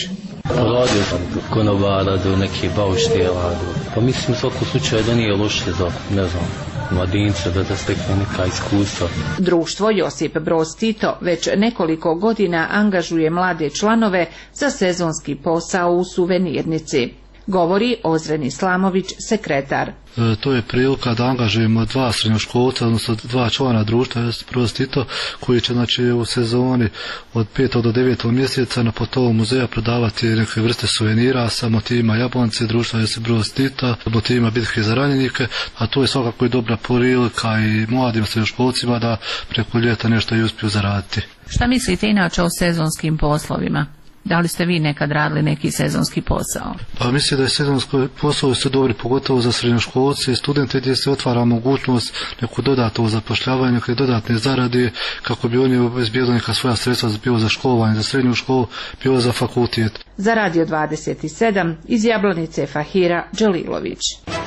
Radio sam konobara do neke bauštela. Pa mislim u svakom slučaju da nije loše za, ne znam, mladince da da stekne neka iskustva. Društvo Josip Broz Tito već nekoliko godina angažuje mlade članove za sezonski posao u suvenirnici. Govori Ozren Islamović, sekretar. E, to je prilika da angažujemo dva srednjoškolca, odnosno dva člana društva Josip Broz Tito, koji će znači, u sezoni od petog do devetog mjeseca na potovu muzeja prodavati neke vrste suvenira sa motivima Jablonce, društva Josip Broz Tito, motivima bitke za ranjenike, a to je svakako i dobra prilika i mladim srednjoškolcima da preko ljeta nešto i uspiju zaraditi. Šta mislite inače o sezonskim poslovima? Da li ste vi nekad radili neki sezonski posao? Pa mislim da je sezonski posao su dobri, pogotovo za srednjoškolce i studente, gdje se otvara mogućnost neku dodatno zapošljavanje, neke dodatne zarade, kako bi oni obezbijedili neka svoja sredstva bilo za školovanje, za srednju školu, bilo za fakultet. Za Radio dvadeset sedam iz Jablanice Fahira Đelilović.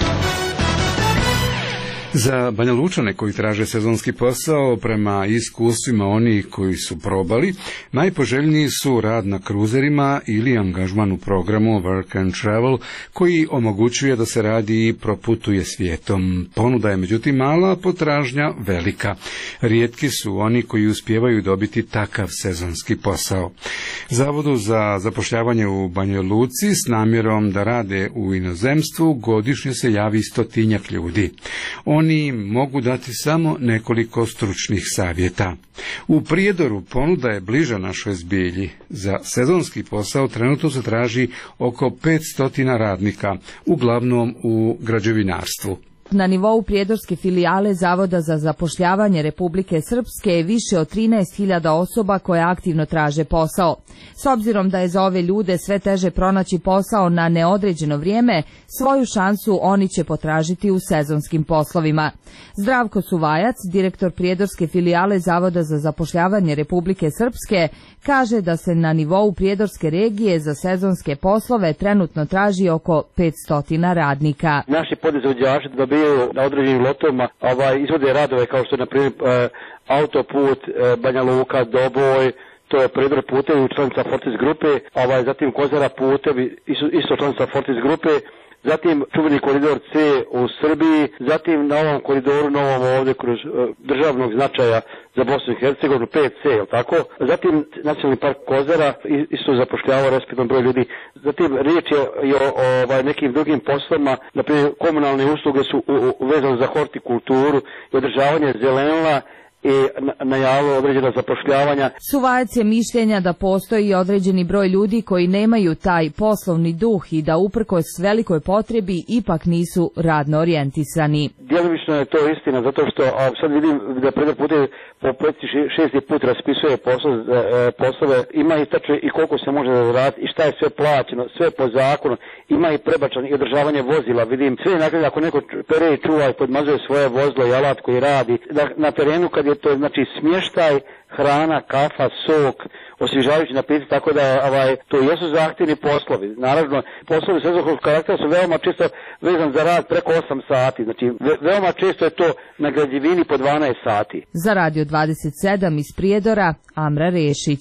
Za Banja Lučane koji traže sezonski posao, prema iskustvima onih koji su probali, najpoželjniji su rad na kruzerima ili angažman u programu Work and Travel, koji omogućuje da se radi i proputuje svijetom. Ponuda je međutim mala, potražnja velika. Rijetki su oni koji uspijevaju dobiti takav sezonski posao. Zavodu za zapošljavanje u Banjoj Luci s namjerom da rade u inozemstvu godišnje se javi stotinjak ljudi. Oni mogu dati samo nekoliko stručnih savjeta. U Prijedoru ponuda je bliža našoj zbilji. Za sezonski posao trenutno se traži oko petsto radnika, uglavnom u građevinarstvu. Na nivou prijedorske filijale Zavoda za zapošljavanje Republike Srpske je više od trinaest hiljada osoba koje aktivno traže posao. S obzirom da je za ove ljude sve teže pronaći posao na neodređeno vrijeme, svoju šansu oni će potražiti u sezonskim poslovima. Zdravko Suvajac, direktor prijedorske filijale Zavoda za zapošljavanje Republike Srpske, kaže da se na nivou prijedorske regije za sezonske poslove trenutno traži oko petsto radnika. Naši podizvođači dobiju na određenim lotovima ovaj, izvode radove kao što je na primjer e, autoput e, Banja Luka, Doboj, to je Prijedor putevi članica Fortis grupe, ovaj, zatim Kozara putevi isto, isto članica Fortis grupe, zatim čuveni koridor C u Srbiji, zatim na ovom koridoru novom ovdje kroz uh, državnog značaja za Bosnu i Hercegovinu pet C, je li tako? Zatim Nacionalni park Kozara isto zapošljava respektan broj ljudi. Zatim riječ je i o, o ovaj, nekim drugim poslovima, na primjer komunalne usluge su vezane za hortikulturu i održavanje zelenila i najavilo određena zapošljavanja. Suvajac je mišljenja da postoji određeni broj ljudi koji nemaju taj poslovni duh i da uprkos velikoj potrebi ipak nisu radno orijentisani. Djelomično je to istina, zato što a, sad vidim da Prijedor putevi po šesti put raspisuje posao, e, poslove, ima i tačno i koliko se može raditi i šta je sve plaćeno, sve po zakonu, ima i prebačan i održavanje vozila, vidim sve nakon ako neko pere i čuva i podmazuje svoje vozilo i alat koji radi, na, na terenu kad je to znači smještaj, hrana, kafa, sok, osvježavajući napici, tako da ovaj, to jesu zahtjevni poslovi. Naravno, poslovi sezonskog karaktera su veoma često vezan za rad preko osam sati, znači ve, veoma često je to na građevini po dvanaest sati. Za Radio dvadeset sedam iz Prijedora, Amra Rešić.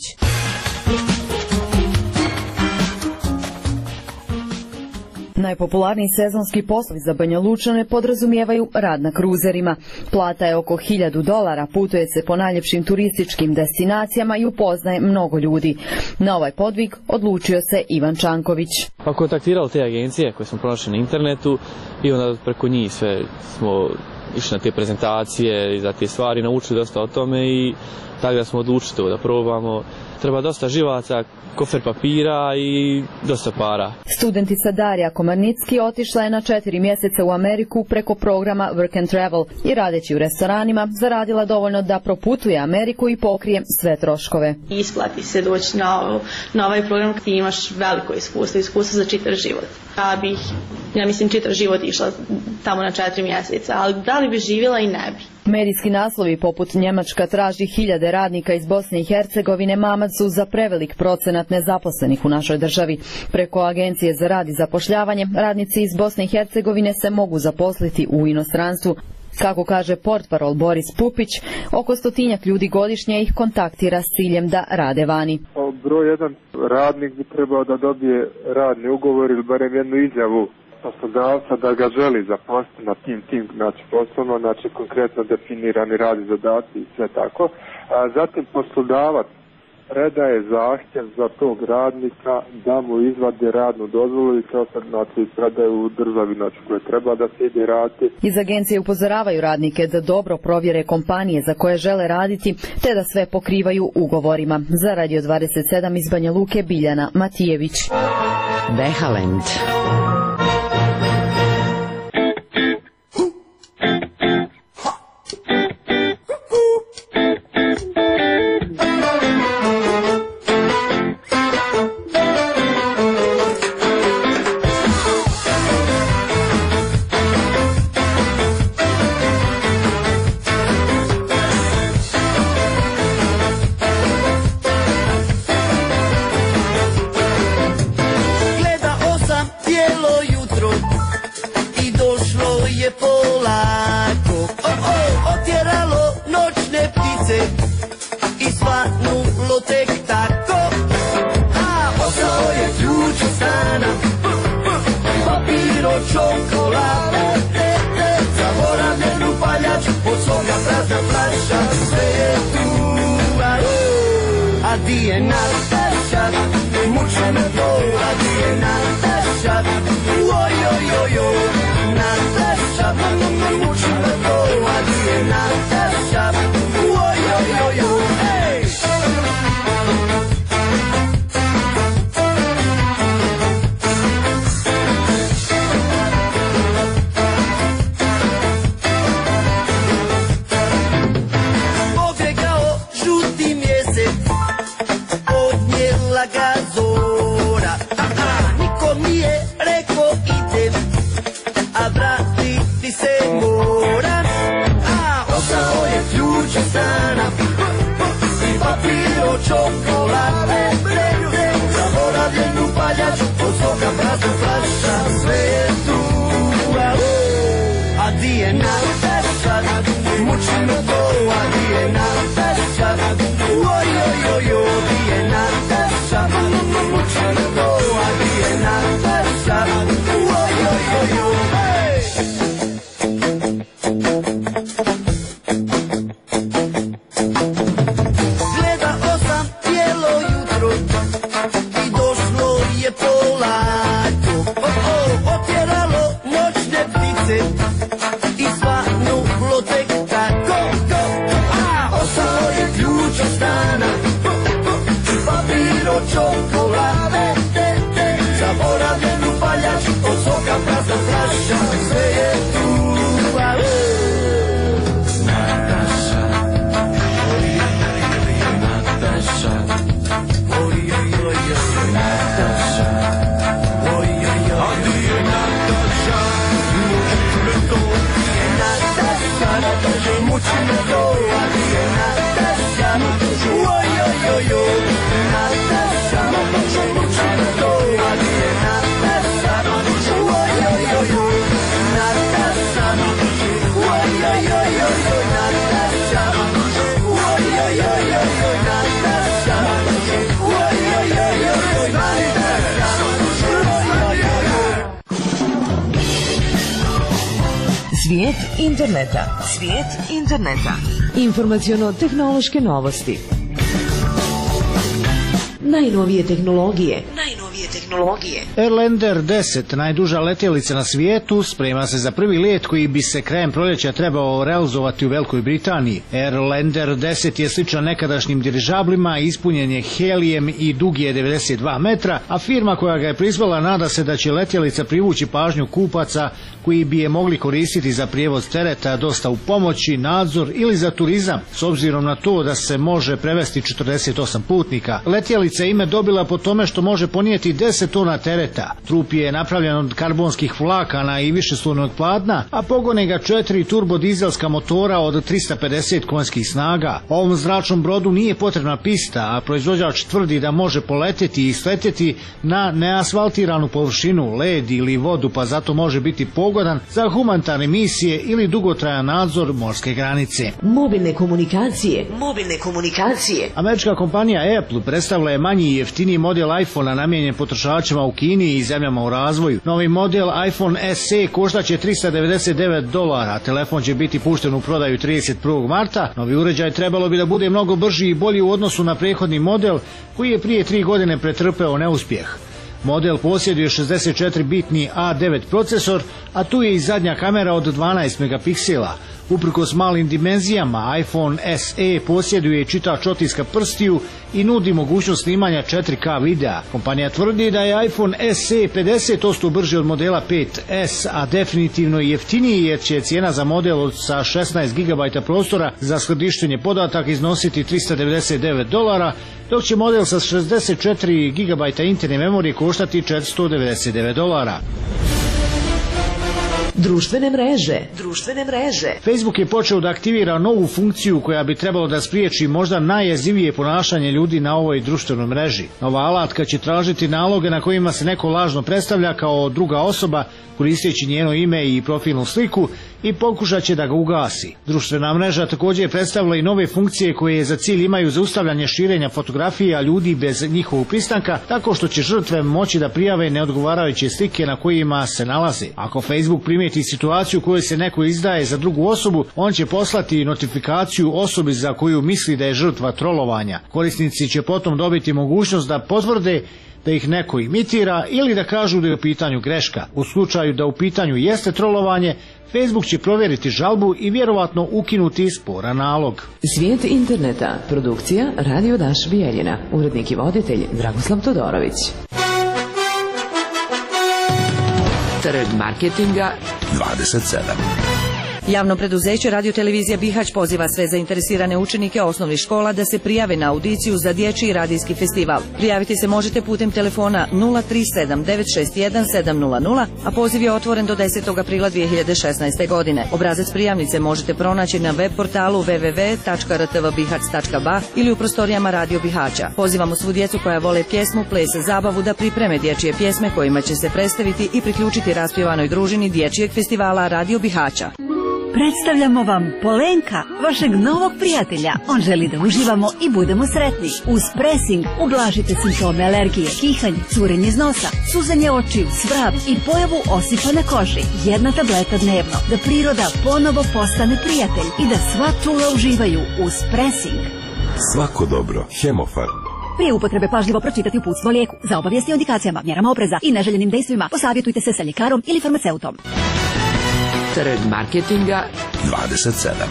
Najpopularniji sezonski poslovi za Banja Lučane podrazumijevaju rad na kruzerima. Plata je oko hiljadu dolara, putuje se po najljepšim turističkim destinacijama i upoznaje mnogo ljudi. Na ovaj podvig odlučio se Ivan Čanković. Pa kontaktirao te agencije koje smo pronašli na internetu i onda preko njih sve smo išli na te prezentacije i za te stvari, naučili dosta o tome i tako da smo odlučili to da probamo. Treba dosta živaca, kofer papira i dosta para. Studentica Darija Komarnicki otišla je na četiri mjeseca u Ameriku preko programa Work and Travel i radeći u restoranima zaradila dovoljno da proputuje Ameriku i pokrije sve troškove. Isplati se doći na, na ovaj program kad ti imaš veliko iskustvo, iskustvo za čitav život. Ja bih, ja mislim, čitav život išla tamo na četiri mjeseca, ali da li bi živjela i ne bi. Medijski naslovi poput Njemačka traži hiljade radnika iz Bosne i Hercegovine mamac su za prevelik procenat nezaposlenih u našoj državi. Preko Agencije za rad i zapošljavanje radnici iz Bosne i Hercegovine se mogu zaposliti u inostranstvu. Kako kaže portparol Boris Pupić, oko stotinjak ljudi godišnje ih kontaktira s ciljem da rade vani. Broj jedan, radnik bi trebao da dobije radni ugovor ili barem jednu izjavu poslodavca da ga želi zaposliti na tim tim, znači poslovno, znači konkretno definirani radni zadaci i sve tako. A zatim poslodavac predaje zahtjev za tog radnika da mu izvade radnu dozvolu i to sad znači predaje u državi znači koje treba da se ide raditi. Iz agencije upozoravaju radnike da dobro provjere kompanije za koje žele raditi te da sve pokrivaju ugovorima. Za Radio dvadeset sedam iz Banja Luke, Biljana Matijević. Behalend. Svijet interneta. Svijet interneta. Informaciono-tehnološke novosti. Najnovije tehnologije. Najnovije tehnologije. Airlander deset, najduža letjelica na svijetu, sprema se za prvi let koji bi se krajem proljeća trebao realizovati u Velikoj Britaniji. Airlander deset je sličan nekadašnjim dirižablima, ispunjen je helijem i dug je devedeset dva metra, a firma koja ga je proizvela nada se da će letjelica privući pažnju kupaca koji bi je mogli koristiti za prijevoz tereta, dostavu pomoći, nadzor ili za turizam, s obzirom na to da se može prevesti četrdeset osam putnika. Letjelica ime dobila po tome što može ponijeti deset šezdeset tona tereta. Trup je napravljen od karbonskih vlakana i višeslojnog platna, a pogone ga četiri turbodizelska motora od trista pedeset konjskih snaga. Ovom zračnom brodu nije potrebna pista, a proizvođač tvrdi da može poleteti i sletjeti na neasfaltiranu površinu, led ili vodu, pa zato može biti pogodan za humanitarne misije ili dugotrajan nadzor morske granice. Mobilne komunikacije. Mobilne komunikacije. Američka kompanija Apple predstavila je manji i jeftiniji model iPhone-a namijenjen potrošačima u Kini i zemljama u razvoju. Novi model iPhone S E koštaće trista devedeset devet dolara. Telefon će biti pušten u prodaju trideset prvog marta. Novi uređaj trebalo bi da bude mnogo brži i bolji u odnosu na prethodni model koji je prije tri godine pretrpeo neuspjeh. Model posjeduje šezdeset četiri bitni A devet procesor, a tu je i zadnja kamera od dvanaest megapiksela. Uprkos malim dimenzijama, iPhone S E posjeduje čitač otiska prstiju i nudi mogućnost snimanja četiri K videa. Kompanija tvrdi da je iPhone S E pedeset posto brži od modela pet S, a definitivno i jeftiniji jer će cijena za model sa šesnaest gigabajta prostora za skladištenje podataka iznositi trista devedeset devet dolara, dok će model sa šezdeset četiri gigabajta interne memorije koštati četiristo devedeset devet dolara. Društvene mreže. Društvene mreže. Facebook je počeo da aktivira novu funkciju koja bi trebalo da spriječi možda najjezivije ponašanje ljudi na ovoj društvenoj mreži. Nova alatka će tražiti naloge na kojima se neko lažno predstavlja kao druga osoba koristeći njeno ime i profilnu sliku i pokušat će da ga ugasi. Društvena mreža također je predstavila i nove funkcije koje za cilj imaju zaustavljanje širenja fotografija ljudi bez njihovog pristanka, tako što će žrtve moći da prijave neodgovarajuće slike na kojima se nalaze. Ako Facebook primijeti situaciju u kojoj se neko izdaje za drugu osobu, on će poslati notifikaciju osobi za koju misli da je žrtva trolovanja. Korisnici će potom dobiti mogućnost da potvrde da ih neko imitira ili da kažu da je u pitanju greška. U slučaju da u pitanju jeste trolovanje, Facebook će provjeriti žalbu i vjerovatno ukinuti sporan nalog. Svijet interneta. Produkcija Radio Daš Bijeljina. Urednik i voditelj Dragoslav Todorović. Trg marketinga dvadeset sedam. Javno preduzeće Radiotelevizija Bihać poziva sve zainteresirane učenike osnovnih škola da se prijave na audiciju za dječji radijski festival. Prijaviti se možete putem telefona nula tri sedam devet šest jedan sedam nula nula, a poziv je otvoren do desetog aprila dvije hiljade šesnaeste. godine. Obrazac prijavnice možete pronaći na web portalu w w w tačka r t v bihac tačka b a ili u prostorijama Radio Bihaća. Pozivamo svu djecu koja vole pjesmu, ples, zabavu da pripreme dječje pjesme kojima će se predstaviti i priključiti raspjevanoj družini dječjeg festivala Radio Bihaća. Predstavljamo vam Polenka, vašeg novog prijatelja. On želi da uživamo i budemo sretni. Uz presing ublažite simptome alergije, kihanje, curenje iz nosa, suzanje očiju, svrab i pojavu osipa na koži. Jedna tableta dnevno, da priroda ponovo postane prijatelj i da sva čula uživaju uz presing. Svako dobro. Hemofarm. Prije upotrebe pažljivo pročitati uputstvo o lijeku. Za obavijesti o indikacijama, mjerama opreza i neželjenim dejstvima posavjetujte se sa ljekarom ili farmaceutom. Trg marketinga dvadeset sedam.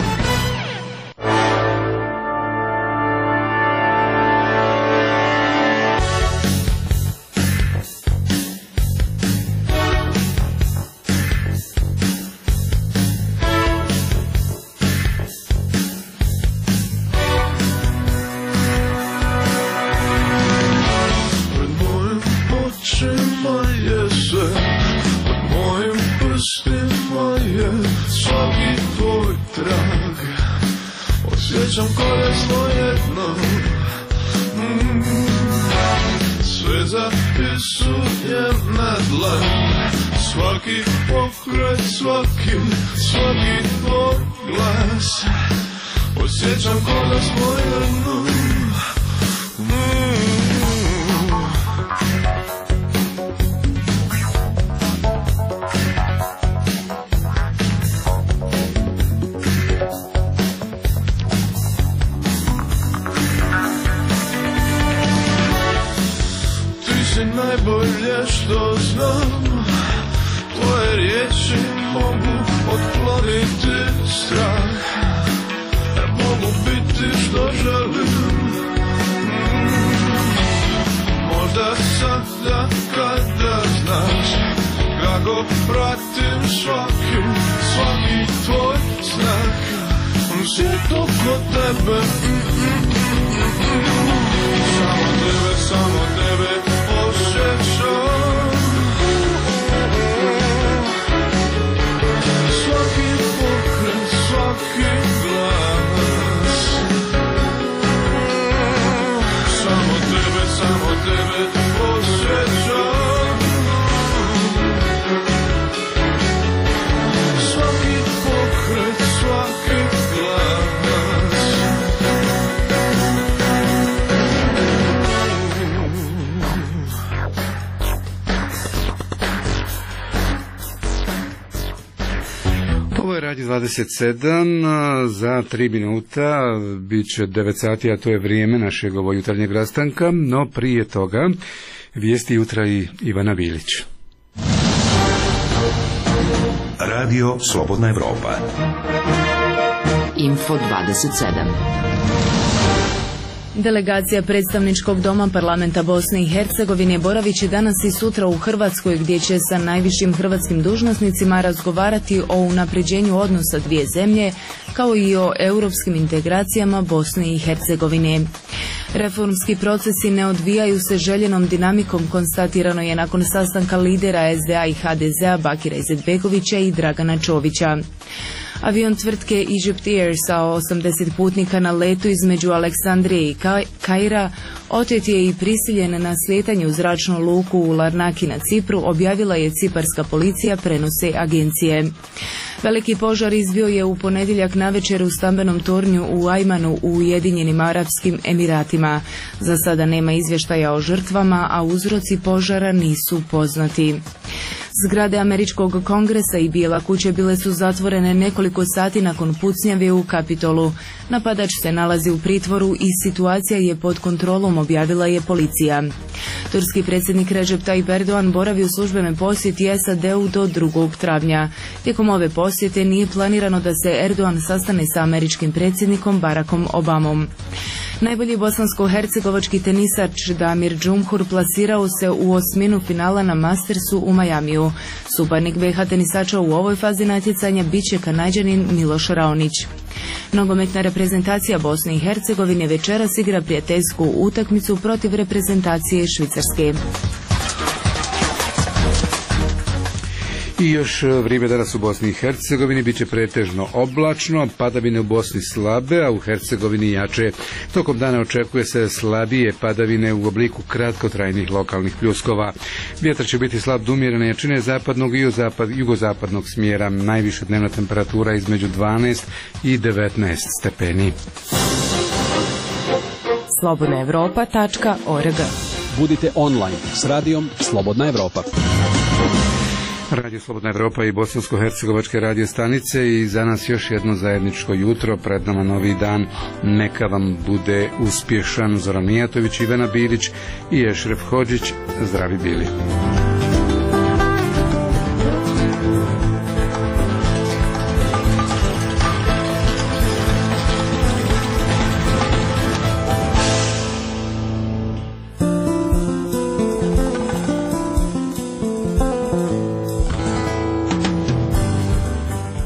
Osjećam kolesno jedno, mm, sve zapisujem na dlan, svaki pokret, svaki, svaki tvoj glas. Osjećam kolesno jedno, mm. Najbolje što znam, tvoje riječi mogu otkloniti strah, mogu biti što želim. mm. Možda sada kada znaš kako pratim svaki, svaki tvoj znak, svijet oko tebe, mm, mm, mm, mm. Samo tebe, samo tebe osjećam. osjećam. Svaki pokret, svaki glas, samo tebe, samo tebe osjećam. Svaki pokret, svaki glas. Ovo je Radio dvadeset sedam, za tri minuta bit će devet sati, a to je vrijeme našeg ovo jutarnjeg rastanka, no prije toga vijesti jutra i Ivana Bilić. Radio Slobodna Evropa. Info dvadeset sedam. Delegacija predstavničkog doma parlamenta Bosne i Hercegovine boravit će danas i sutra u Hrvatskoj, gdje će sa najvišim hrvatskim dužnosnicima razgovarati o unapređenju odnosa dvije zemlje, kao i o europskim integracijama Bosne i Hercegovine. Reformski procesi ne odvijaju se željenom dinamikom, konstatirano je nakon sastanka lidera S D A i H D Z-a Bakira Izetbegovića i Dragana Čovića. Avion tvrtke Egypt Air sa osamdeset putnika na letu između Aleksandrije i Kaira otet je i prisiljen na slijetanje u zračnu luku u Larnaki na Cipru, objavila je ciparska policija, prenose agencije. Veliki požar izbio je u ponedjeljak navečer u stambenom tornju u Ajmanu u Ujedinjenim Arapskim Emiratima. Za sada nema izvještaja o žrtvama, a uzroci požara nisu poznati. Zgrade Američkog kongresa i Bijela kuća bile su zatvorene nekoliko sati nakon pucnjave u Kapitolu. Napadač se nalazi u pritvoru i situacija je pod kontrolom, objavila je policija. Turski predsjednik Recep Tayyip Erdogan boravi u službenoj posjeti S A D-u do drugog travnja. Tijekom ove posjete nije planirano da se Erdogan sastane sa američkim predsjednikom Barackom Obamom. Najbolji bosansko-hercegovački tenisač Damir Džumhur plasirao se u osminu finala na Mastersu u Majamiju. Suparnik B H tenisača u ovoj fazi natjecanja bit će Kanađanin Miloš Raonić. Nogometna reprezentacija Bosne i Hercegovine večeras igra prijateljsku utakmicu protiv reprezentacije Švicarske. I još vrijeme danas u Bosni i Hercegovini bit će pretežno oblačno, padavine u Bosni slabe, a u Hercegovini jače. Tokom dana očekuje se slabije padavine u obliku kratkotrajnih lokalnih pljuskova. Vjetar će biti slab do umjerene jačine zapadnog i jugozapadnog smjera. Najviša dnevna temperatura između dvanaest i devetnaest stepeni. slobodna evropa tačka org. Budite online s radijom Slobodna Evropa. Radio Slobodna Evropa i bosansko-hercegovačke radio stanice i za nas još jedno zajedničko jutro, pred nama novi dan, neka vam bude uspješan. Zoran Mijatović, Ivana Bilić i Ešref Hodžić, zdravi bili.